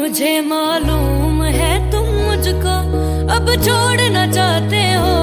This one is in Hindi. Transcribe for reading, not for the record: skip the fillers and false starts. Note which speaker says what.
Speaker 1: मुझे मालूम है तुम मुझको अब छोड़ना चाहते हो।